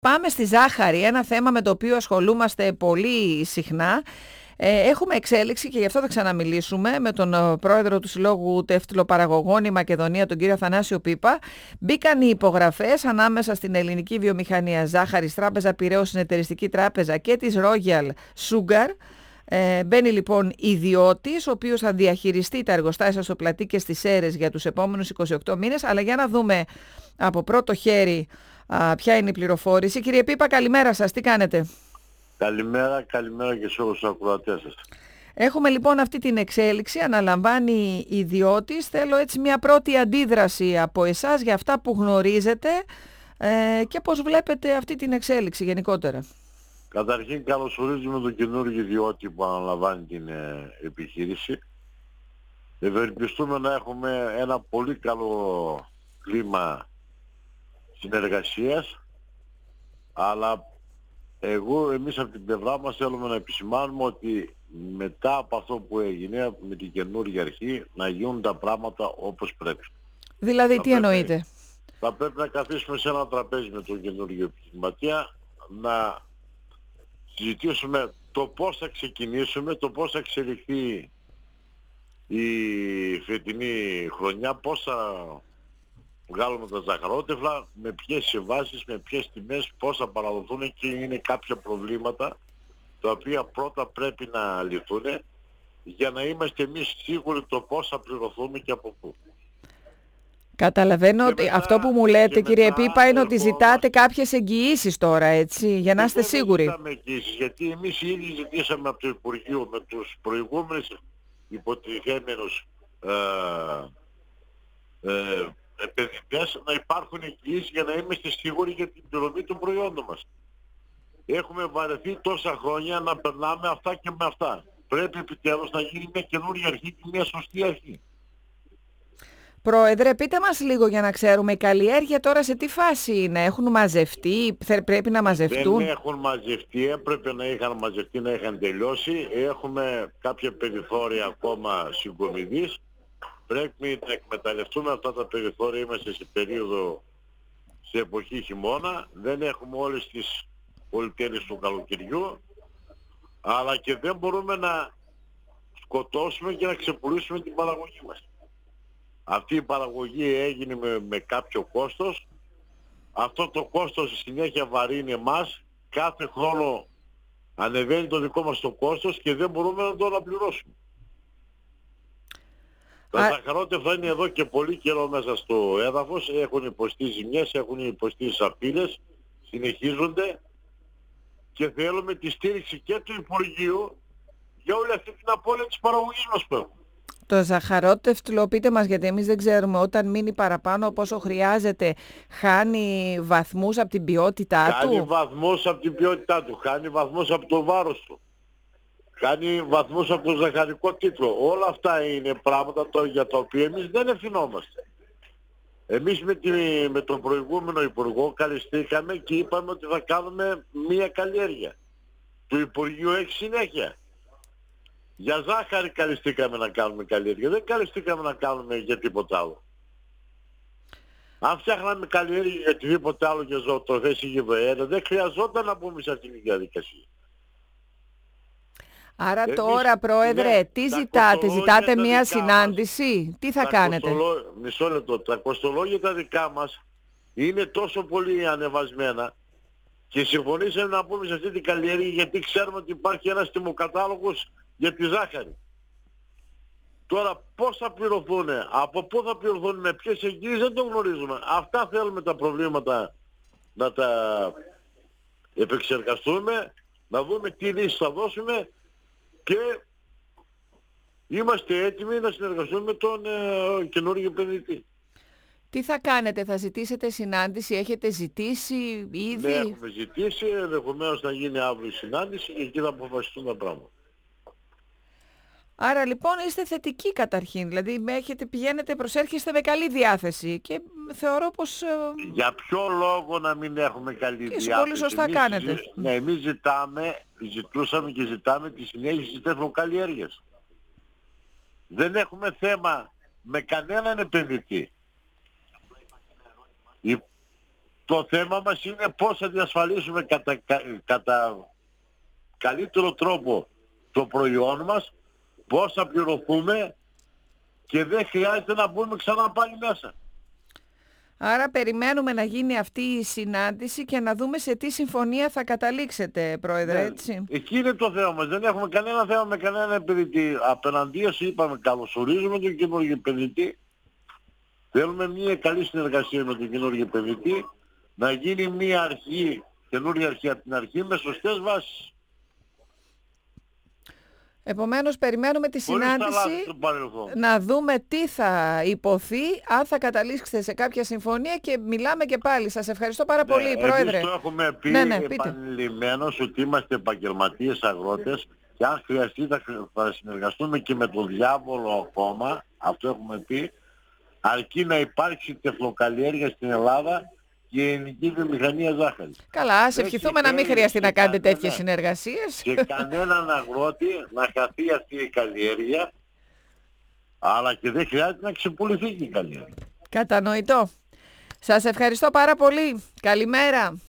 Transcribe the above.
Πάμε στη ζάχαρη, ένα θέμα με το οποίο ασχολούμαστε πολύ συχνά. Έχουμε εξέλιξη και γι' αυτό θα ξαναμιλήσουμε με τον πρόεδρο του Συλλόγου Τεύτυλοπαραγωγών η Μακεδονία, τον κύριο Αθανάσιο Πίπα. Μπήκαν οι υπογραφές ανάμεσα στην Ελληνική Βιομηχανία Ζάχαρης, Τράπεζα Πειραιώς, Συνεταιριστική Τράπεζα και της Royal Sugar. Μπαίνει λοιπόν ιδιώτης, ο οποίος θα διαχειριστεί τα εργοστάσια στο Πλατή και στις Σέρρες για τους επόμενους 28 μήνες. Αλλά για να δούμε από πρώτο χέρι ποια είναι η πληροφόρηση. Κύριε Πίπα, καλημέρα σας. Τι κάνετε? Καλημέρα και σε όλους τους ακροατές σας. Έχουμε λοιπόν αυτή την εξέλιξη, αναλαμβάνει ιδιώτης. Θέλω έτσι μια πρώτη αντίδραση από εσάς για αυτά που γνωρίζετε και πώς βλέπετε αυτή την εξέλιξη γενικότερα. Καταρχήν καλωσορίζουμε τον καινούργιο ιδιώτη που αναλαμβάνει την επιχείρηση. Ευελπιστούμε να έχουμε ένα πολύ καλό κλίμα συνεργασίας, αλλά εμείς από την πλευρά μας θέλουμε να επισημάνουμε ότι μετά από αυτό που έγινε με την καινούργια αρχή να γίνουν τα πράγματα όπως πρέπει. Δηλαδή τι εννοείτε? Θα πρέπει να καθίσουμε σε ένα τραπέζι με τον καινούργιο επιχειρηματία, να συζητήσουμε το πώς θα ξεκινήσουμε, το πώς θα εξελιχθεί η φετινή χρονιά, πώς θα βγάλουμε τα ζαχαρότευλα, με ποιες συμβάσεις, με ποιες τιμές, πώς θα παραδοθούν, και είναι κάποια προβλήματα τα οποία πρώτα πρέπει να λυθούν για να είμαστε εμείς σίγουροι το πώς θα πληρωθούμε και από πού. Καταλαβαίνω ότι αυτό που μου λέτε, κύριε Πίπα, είναι ότι ζητάτε κάποιες εγγυήσεις τώρα, έτσι, για να είστε σίγουροι. Δεν ζητάμε εγγυήσεις, γιατί εμείς ήδη ζητήσαμε από το Υπουργείο με τους προηγούμενους υποτιθέμενους επενδυτές να υπάρχουν εγγυήσεις για να είμαστε σίγουροι για την πληρωμή των προϊόντων μας. Έχουμε βαρεθεί τόσα χρόνια να περνάμε αυτά και με αυτά. Πρέπει επιτέλους να γίνει μια καινούργια αρχή και μια σωστή αρχή. Πρόεδρε, πείτε μας λίγο για να ξέρουμε, η καλλιέργεια τώρα σε τι φάση είναι? Έχουν μαζευτεί, πρέπει να μαζευτούν? Δεν έχουν μαζευτεί, έπρεπε να είχαν μαζευτεί, να είχαν τελειώσει. Έχουμε κάποια περιθώρια ακόμα συγκομιδής. Πρέπει να εκμεταλλευτούμε αυτά τα περιθώρια, είμαστε σε εποχή χειμώνα, δεν έχουμε όλες τις πολυτέλειες του καλοκαιριού, αλλά και δεν μπορούμε να σκοτώσουμε και να ξεπουλήσουμε την παραγωγή μας. Αυτή η παραγωγή έγινε με κάποιο κόστος, αυτό το κόστος στη συνέχεια βαρύνει εμάς, κάθε χρόνο ανεβαίνει το δικό μας το κόστος και δεν μπορούμε να το αναπληρώσουμε. Τα ζαχαρότευλα είναι εδώ και πολύ καιρό μέσα στο έδαφος, έχουν υποστεί ζημιές, έχουν υποστεί σαπίλες, συνεχίζονται και θέλουμε τη στήριξη και του Υπουργείου για όλη αυτή την απώλεια της παραγωγής μας που έχουμε. Το ζαχαρότευτλο, πείτε μας, γιατί εμείς δεν ξέρουμε, όταν μείνει παραπάνω από όσο χρειάζεται, χάνει βαθμούς από την ποιότητά του? Χάνει βαθμούς από την ποιότητά του, χάνει βαθμούς από το βάρος του, κάνει βαθμούς από το ζαχαρικό τίτλο. Όλα αυτά είναι πράγματα για τα οποία εμείς δεν ευθυνόμαστε. Εμείς με τον προηγούμενο Υπουργό καλεστήκαμε και είπαμε ότι θα κάνουμε μία καλλιέργεια. Το Υπουργείο έχει συνέχεια. Για ζάχαρη καλεστήκαμε να κάνουμε καλλιέργεια, δεν καλεστήκαμε να κάνουμε για τίποτα άλλο. Αν φτιάχναμε καλλιέργεια για οτιδήποτε άλλο, για ζωοτροφές ή γηδοαέρα, δεν χρειαζόταν να μπούμε σε αυτήν την διαδικασία. Άρα τώρα, Πρόεδρε, τι ζητάτε? Ζητάτε μια συνάντηση? Τι θα κάνετε? Μισό λεπτό. Τα κοστολόγια τα δικά μας είναι τόσο πολύ ανεβασμένα και συμφωνήσαμε να πούμε σε αυτή την καλλιέργεια, γιατί ξέρουμε ότι υπάρχει ένας τιμοκατάλογος για τη ζάχαρη. Τώρα πώς θα πληρωθούν, από πού θα πληρωθούν, με ποιες εγγύησεις, δεν το γνωρίζουμε. Αυτά θέλουμε τα προβλήματα να τα επεξεργαστούμε, να δούμε τι λύσεις θα δώσουμε και είμαστε έτοιμοι να συνεργαστούμε με τον καινούργιο επενδυτή. Τι θα κάνετε, θα ζητήσετε συνάντηση, έχετε ζητήσει ήδη? Ναι, έχουμε ζητήσει, ενδεχομένως να γίνει αύριο η συνάντηση και εκεί θα αποφασιστούν τα πράγματα. Άρα λοιπόν είστε θετικοί καταρχήν, δηλαδή προσέρχεστε με καλή διάθεση και θεωρώ πως... Για ποιο λόγο να μην έχουμε καλή διάθεση? Και πολύ σωστά κάνετε. Ναι, εμείς ζητούσαμε και ζητάμε τη συνέχιση της τεφλοκαλλιέργειας. Δεν έχουμε θέμα με κανέναν επενδυτή. Το θέμα μας είναι πώς θα διασφαλίσουμε κατά καλύτερο τρόπο το προϊόν μας, πώς θα πληρωθούμε και δεν χρειάζεται να μπούμε ξανά πάλι μέσα. Άρα περιμένουμε να γίνει αυτή η συνάντηση και να δούμε σε τι συμφωνία θα καταλήξετε, Πρόεδρε, έτσι. Εκεί είναι το θέμα μας. Δεν έχουμε κανένα θέμα με κανένα επενδυτή. Απέναντίας είπαμε, καλωσορίζουμε τον καινούργιο επενδυτή. Θέλουμε μια καλή συνεργασία με τον καινούργιο επενδυτή. Να γίνει μια αρχή, καινούργια αρχή από την αρχή με σωστές βάσεις. Επομένως περιμένουμε τη συνάντηση να δούμε τι θα υποθεί, αν θα καταλήξετε σε κάποια συμφωνία και μιλάμε και πάλι. Σας ευχαριστώ πάρα πολύ, Πρόεδρε. Εμείς το έχουμε πει επανειλημμένως ότι είμαστε επαγγελματίες αγρότες και αν χρειαστεί θα συνεργαστούμε και με τον διάβολο ακόμα, αυτό έχουμε πει, αρκεί να υπάρξει τεφλοκαλλιέργεια στην Ελλάδα και η ελληνική βιομηχανία ζάχαρης. Καλά, ας ευχηθούμε να μην χρειαστεί να κάνετε τέτοιες συνεργασίες. Και κανέναν αγρότη να χαθεί αυτή η καλλιέργεια, αλλά και δεν χρειάζεται να ξεπουληθεί και η καλλιέργεια. Κατανοητό. Σας ευχαριστώ πάρα πολύ. Καλημέρα.